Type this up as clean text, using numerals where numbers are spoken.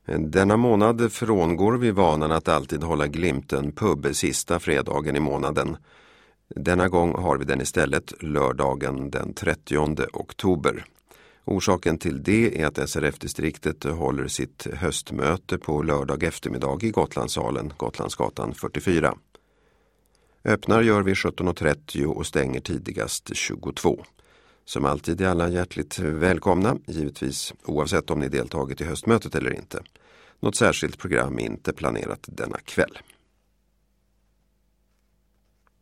Denna månad frångår vi vanan att alltid hålla Glimten pub sista fredagen i månaden. Denna gång har vi den istället lördagen den 30 oktober. Orsaken till det är att SRF-distriktet håller sitt höstmöte på lördag eftermiddag i Gotlandssalen, Gotlandsgatan 44. Öppnar gör vi 17.30 och stänger tidigast 22. Som alltid är alla hjärtligt välkomna, givetvis oavsett om ni deltagit i höstmötet eller inte. Något särskilt program är inte planerat denna kväll.